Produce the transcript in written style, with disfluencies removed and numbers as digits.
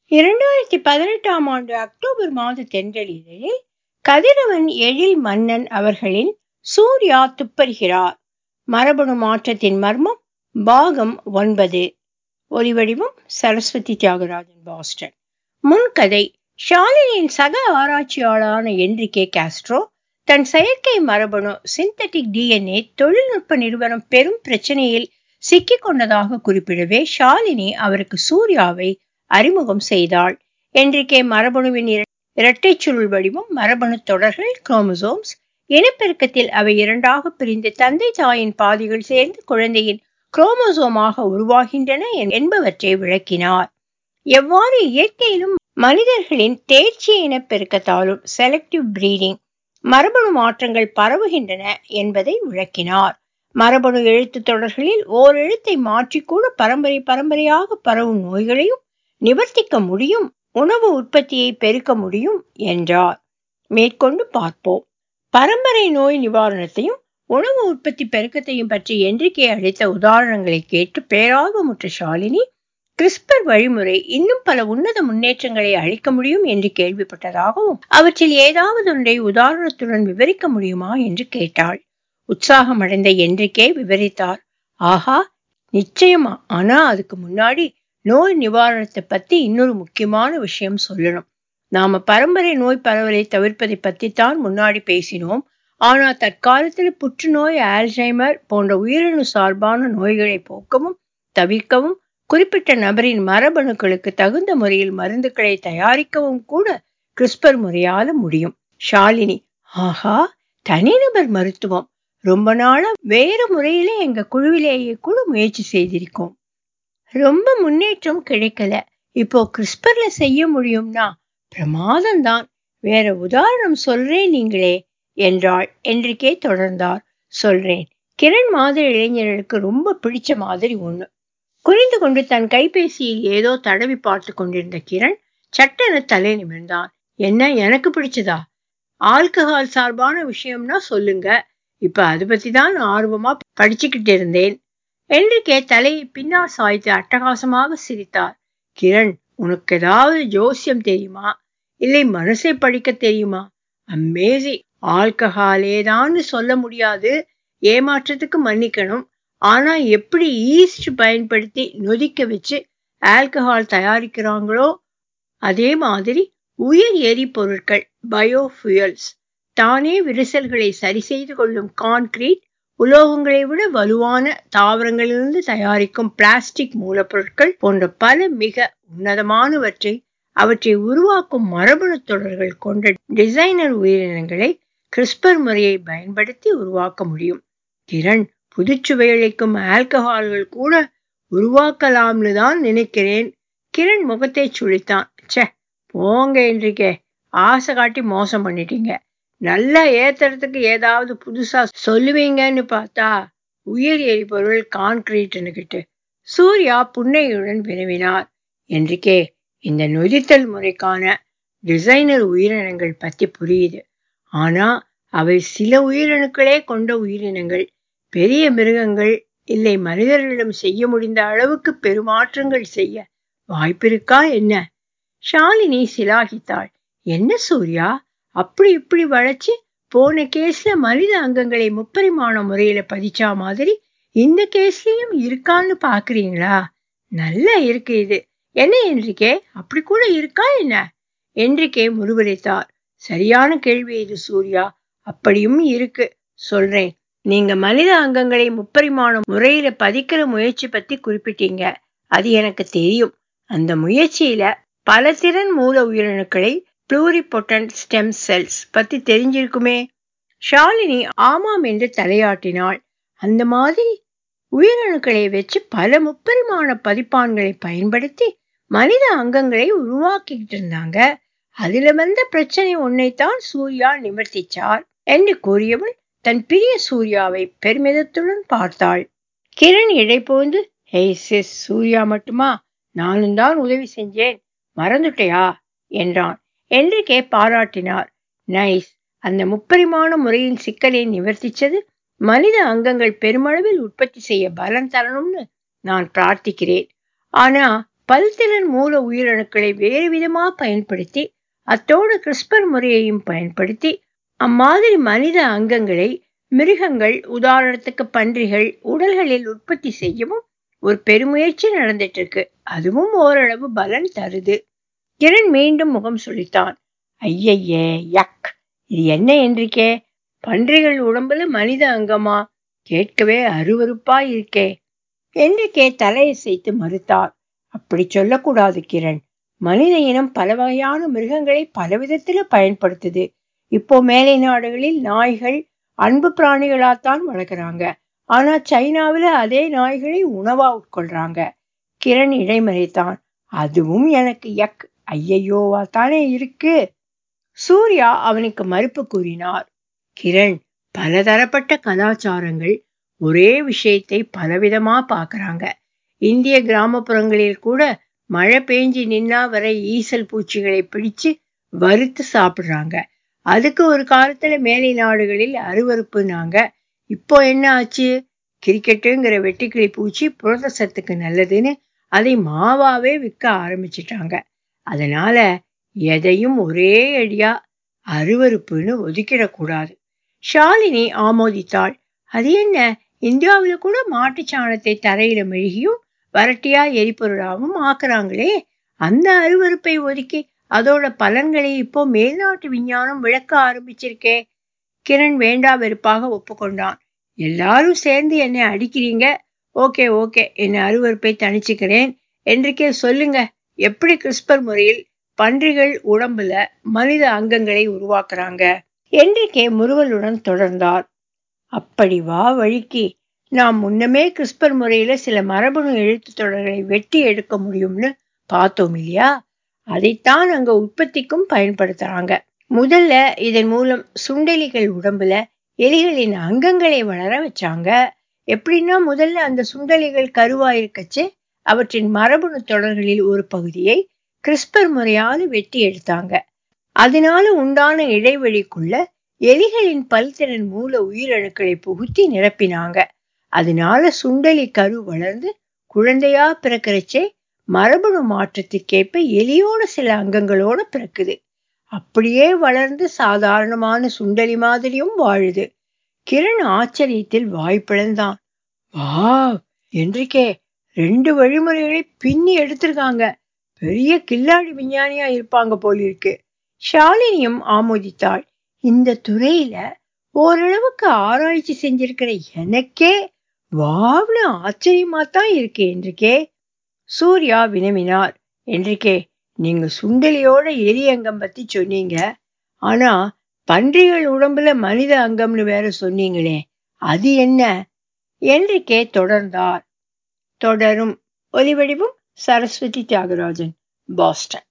2018ஆம் ஆண்டு அக்டோபர் மாத தென்றலிதழில் கதிரவன் எழில் மன்னன் அவர்களின் சூர்யா துப்பறிகிறார். மரபணு மாற்றத்தின் மர்மம் பாகம் 9. ஒலிவடிவம் சரஸ்வதி தியாகராஜன், பாஸ்டன். முன்கதை. ஷாலினியின் சக ஆராய்ச்சியாளரான என்ரிகே காஸ்ட்ரோ தன் செயற்கை மரபணு சிந்தட்டிக் DNA தொழில்நுட்ப நிறுவனம் பெரும் பிரச்சனையில் சிக்கிக் கொண்டதாக குறிப்பிடவே ஷாலினி அவருக்கு சூர்யாவை அறிமுகம் செய்தாள். என்ரிகே மரபணுவின் இரட்டை சுருள் வடிவம், மரபணு தொடர்கள், குரோமோசோம்ஸ், இனப்பெருக்கத்தில் அவை இரண்டாக பிரிந்து தந்தை தாயின் பாதிகள் சேர்ந்து குழந்தையின் குரோமோசோமாக உருவாகின்றன என்பவற்றை விளக்கினார். எவ்வாறு இயற்கையிலும் மனிதர்களின் தேர்ச்சி இனப்பெருக்கத்தாலும் செலக்டிவ் பிரீடிங் மரபணு மாற்றங்கள் பரவுகின்றன என்பதை விளக்கினார். மரபணு எழுத்து தொடர்களில் ஓர் எழுத்தை மாற்றிக்கூட பரம்பரையாக பரவும் நோய்களையும் நிவர்த்திக்க முடியும், உணவு உற்பத்தியை பெருக்க முடியும் என்றார். மேற்கொண்டு பார்ப்போம். பரம்பரை நோய் நிவாரணத்தையும் உணவு உற்பத்தி பெருக்கத்தையும் பற்றி என்ரிகே அளித்த உதாரணங்களை கேட்டு பேரார்வமுற்ற ஷாலினி, கிறிஸ்பர் வழிமுறை இன்னும் பல உன்னத முன்னேற்றங்களை அளிக்க முடியும் என்று கேள்விப்பட்டதாகவும் அவற்றில் ஏதாவது ஒன்றை உதாரணத்துடன் விவரிக்க முடியுமா என்று கேட்டாள். உற்சாகமடைந்த என்ரிகே விவரித்தார். ஆஹா, நிச்சயமா. ஆனா அதுக்கு முன்னாடி நோய் நிவாரணத்தை பத்தி இன்னொரு முக்கியமான விஷயம் சொல்லணும். நாம பரம்பரை நோய் பரவலை தவிர்ப்பதை பத்தி தான் முன்னாடி பேசினோம். ஆனா தற்காலத்துல புற்றுநோய், ஆல்சைமர் போன்ற உயிரணு சார்பான நோய்களை போக்கவும் தவிர்க்கவும் குறிப்பிட்ட நபரின் மரபணுக்களுக்கு தகுந்த முறையில் மருந்துகளை தயாரிக்கவும் கூட கிறிஸ்பர் முறையால முடியும். ஷாலினி, ஆஹா, தனிநபர் மருத்துவம். ரொம்ப நாளா வேற முறையில எங்க குழுவிலேயே கூட முயற்சி செய்திருக்கோம். ரொம்ப முன்னேற்றம் கிடைக்கல. இப்போ கிறிஸ்பர்ல செய்ய முடியும்னா பிரமாதம்தான். வேற உதாரணம் சொல்றேன் நீங்களே என்றாள். என்ரிகே தொடர்ந்தார். சொல்றேன். கிரண் மாதிரி இளைஞர்களுக்கு ரொம்ப பிடிச்ச மாதிரி ஒண்ணு. குனிந்து கொண்டு தன் கைபேசியில் ஏதோ தடவி பார்த்து கொண்டிருந்த கிரண் சட்டென தலை நிமிர்ந்தான். என்ன, எனக்கு பிடிச்சதா? ஆல்கஹால் சார்பான விஷயம்னா சொல்லுங்க. இப்ப அது பத்தி தான் ஆர்வமா படிச்சுக்கிட்டு இருந்தேன். என்ரிகே தலையை பின்னால் சாய்த்து அட்டகாசமாக சிரித்தார். கிரண், உனக்கு ஏதாவது ஜோசியம் தெரியுமா? இல்லை மனசை படிக்க தெரியுமா? அமேசிங். ஆல்கஹாலேதான்னு சொல்ல முடியாது, ஏமாற்றத்துக்கு மன்னிக்கணும். ஆனா எப்படி ஈஸ்ட் பயன்படுத்தி நொதிக்க வச்சு ஆல்கஹால் தயாரிக்கிறாங்களோ அதே மாதிரி உயிர் எரிபொருட்கள், பயோஃபியூயல்ஸ், தானே விரிசல்களை சரி செய்து கொள்ளும் கான்கிரீட், உலோகங்களை விட வலுவான தாவரங்களிலிருந்து தயாரிக்கும் பிளாஸ்டிக் மூலப்பொருட்கள் போன்ற பல மிக உன்னதமானவற்றை அவற்றை உருவாக்கும் மரபணு தொடர்கள் கொண்ட டிசைனர் உயிரினங்களை கிறிஸ்பர் முறையை பயன்படுத்தி உருவாக்க முடியும். கிரண், புதுச்சுவையளிக்கும் ஆல்கஹால்கள் கூட உருவாக்கலாம்னு தான் நினைக்கிறேன். கிரண் முகத்தை சுழித்தான். சே போங்க என்ரிகே, ஆசை காட்டி மோசம் பண்ணிட்டீங்க. நல்லா ஏத்துறதுக்கு ஏதாவது புதுசா சொல்லுவீங்கன்னு பார்த்தா உயிர் எரிபொருள் கான்கிரீட்னுகிட்டு. சூர்யா புன்னையுடன் வினவினார். என்ரிகே, இந்த நொதித்தல் முறைக்கான டிசைனர் உயிரினங்கள் பத்தி புரியுது. ஆனா அவை சில உயிரணுக்களே கொண்ட உயிரினங்கள். பெரிய மிருகங்கள் இல்லை மனிதர்களிடம் செய்ய முடிந்த அளவுக்கு பெருமாற்றங்கள் செய்ய வாய்ப்பிருக்கா என்ன? ஷாலினி சிலாகித்தாள். என்ன சூர்யா, அப்படி இப்படி வளைச்சு போன கேஸ்ல மனித அங்கங்களை முப்பரிமாண முறையில பதிச்சா மாதிரி இந்த கேஸ்லயும் இருக்கான்னு பாக்குறீங்களா? நல்லா இருக்கு இது. என்ன என்ரிகே, அப்படி கூட இருக்கா என்ன? என்ரிகே முருவளித்தார். சரியான கேள்வி இது சூர்யா. அப்படியும் இருக்கு. சொல்றேன். நீங்க மனித அங்கங்களை முப்பரிமாண முறையில பதிக்கிற முயற்சி பத்தி குறிப்பிட்டீங்க. அது எனக்கு தெரியும். அந்த முயற்சியில பல திறன் மூல உயிரணுக்களை, ப்ளூரிபொட்டன்ட் ஸ்டெம் செல்ஸ் பத்தி தெரிஞ்சிருக்குமே. ஷாலினி ஆமாம் என்று தலையாட்டினாள். அந்த மாதிரி உயிரணுக்களை வச்சு பல முப்பரிமாண பதிப்பான்களை பயன்படுத்தி மனித அங்கங்களை உருவாக்கிட்டு இருந்தாங்க. அதுல வந்த பிரச்சனை ஒன்னைத்தான் சூர்யா நிவர்த்திச்சார் என்று கூறியவள் தன் பிரிய சூர்யாவை பெருமிதத்துடன் பார்த்தாள். கிரண் இடைபோந்து, ஹேய் சிஸ், சூர்யா மட்டுமா? நானும் தான் உதவி செஞ்சேன், மறந்துட்டையா என்றான். என்ரிகே பாராட்டினார். நைஸ். அந்த முப்பரிமாண முறையின் சிக்கலை நிவர்த்திச்சது மனித அங்கங்கள் பெருமளவில் உற்பத்தி செய்ய பலன் தரணும்னு நான் பிரார்த்திக்கிறேன். ஆனா பல்திறன் மூல உயிரணுக்களை வேறு விதமா பயன்படுத்தி அத்தோடு கிறிஸ்பர் முறையையும் பயன்படுத்தி அம்மாதிரி மனித அங்கங்களை மிருகங்கள், உதாரணத்துக்கு பன்றிகள் உடல்களில் உற்பத்தி செய்யவும் ஒரு பெருமுயற்சி நடந்துட்டு இருக்கு. அதுவும் ஓரளவு பலன் தருது. கிரண் மீண்டும் முகம் சுளித்தான். ஐயையே, யக், இது என்ன என்றிருக்கே? பன்றிகள் உடம்புல மனித அங்கமா? கேட்கவே அருவருப்பா இருக்கே. என்றிருக்கே தலையசைத்து மறுத்தார். அப்படி சொல்லக்கூடாது கிரண். மனித இனம் பல வகையான மிருகங்களை பலவிதத்துல பயன்படுத்துது. இப்போ மேலை நாடுகளில் நாய்கள் அன்பு பிராணிகளாத்தான் வளர்க்குறாங்க. ஆனா சைனாவில அதே நாய்களை உணவா உட்கொள்றாங்க. கிரண் இடைமறைத்தான். அதுவும் எனக்கு யக், ஐயையோவா தானே இருக்கு. சூர்யா அவனுக்கு மறுப்பு கூறினார். கிரண், பலதரப்பட்ட கலாச்சாரங்கள் ஒரே விஷயத்தை பலவிதமா பாக்குறாங்க. இந்திய கிராமப்புறங்களில் கூட மழை பெஞ்சி நின்னா வரை ஈசல் பூச்சிகளை பிடிச்சு வறுத்து சாப்பிடுறாங்க. அதுக்கு ஒரு காலத்துல மேலை நாடுகளில் அருவருப்புனாங்க. இப்போ என்ன ஆச்சு? கிரிக்கெட்டுங்கிற வெட்டுக்கிளி பூச்சி புரத சத்துக்கு நல்லதுன்னு அதை மாவாவே விற்க ஆரம்பிச்சிட்டாங்க. அதனால எதையும் ஒரே அடியா அருவருப்புன்னு ஒதுக்கிடக்கூடாது. ஷாலினி ஆமோதித்தாள். அது என்ன, இந்தியாவில கூட மாட்டு சாணத்தை தரையில மெழுகியும் வரட்டியா எரிபொருளாவும் ஆக்குறாங்களே. அந்த அருவருப்பை ஒதுக்கி அதோட பலன்களை இப்போ மேல்நாட்டு விஞ்ஞானம் விளக்க ஆரம்பிச்சிருக்கே. கிரண் வேண்டா வெறுப்பாக ஒப்புக்கொண்டான். எல்லாரும் சேர்ந்து என்னை அடிக்கிறீங்க. ஓகே ஓகே, என்ன அருவருப்பை தணிச்சுக்கிறேன். என்றிக்கே சொல்லுங்க, எப்படி கிறிஸ்பர் முறையில் பன்றிகள் உடம்புல மனித அங்கங்களை உருவாக்குறாங்க? என்றிக்கே முறுவலுடன் தொடர்ந்தார். அப்படி வா வழிக்கு. நாம் முன்னமே கிறிஸ்பர் முறையில சில மரபணு எழுத்து தொடர்களை வெட்டி எடுக்க முடியும்னு பார்த்தோம் இல்லையா? அதைத்தான் அங்க உற்பத்திக்கும் பயன்படுத்துறாங்க. முதல்ல இதன் மூலம் சுண்டெலிகள் உடம்புல எலிகளின் அங்கங்களை வளர வச்சாங்க. எப்படின்னா, முதல்ல அந்த சுண்டெலிகள் கருவாயிருக்கச்சு அவற்றின் மரபணு தொடர்களில் ஒரு பகுதியை கிறிஸ்பர் முறையால வெட்டி எடுத்தாங்க. அதனால உண்டான இடைவெளிக்குள்ள எலிகளின் பல்திறன் மூல உயிரணுக்களை புகுத்தி நிரப்பினாங்க. அதனால சுண்டெலி கரு வளர்ந்து குழந்தையா பிறக்கிறச்சே மரபணு மாற்றத்திற்கேற்ப எலியோட சில அங்கங்களோட பிறக்குது. அப்படியே வளர்ந்து சாதாரணமான சுண்டெலி மாதிரியும் வாழுது. கிரண் ஆச்சரியத்தில் வாய் பிளந்தான். வாவ் என்றிக்கே, 2 வழிமுறைகளை பின்னி எடுத்திருக்காங்க. பெரிய கில்லாடி விஞ்ஞானியா இருப்பாங்க போலிருக்கு. ஷாலினியும் ஆமோதித்தாள். இந்த துறையில ஓரளவுக்கு ஆராய்ச்சி செஞ்சிருக்கிற எனக்கே வாவ்னு ஆச்சரியமாத்தான் இருக்கு என்றிக்கே. சூர்யா வினவினார். என்றிக்கே, நீங்க சுண்டெலியோட எலி அங்கம் பத்தி சொன்னீங்க. ஆனா பன்றிகள் உடம்புல மனித அங்கம்னு வேற சொன்னீங்களே, அது என்ன? என்றிக்கே தொடர்ந்தார். தொடரும். ஒலிவடிவும் சரஸ்வதி தியாகராஜன், பாஸ்டன்.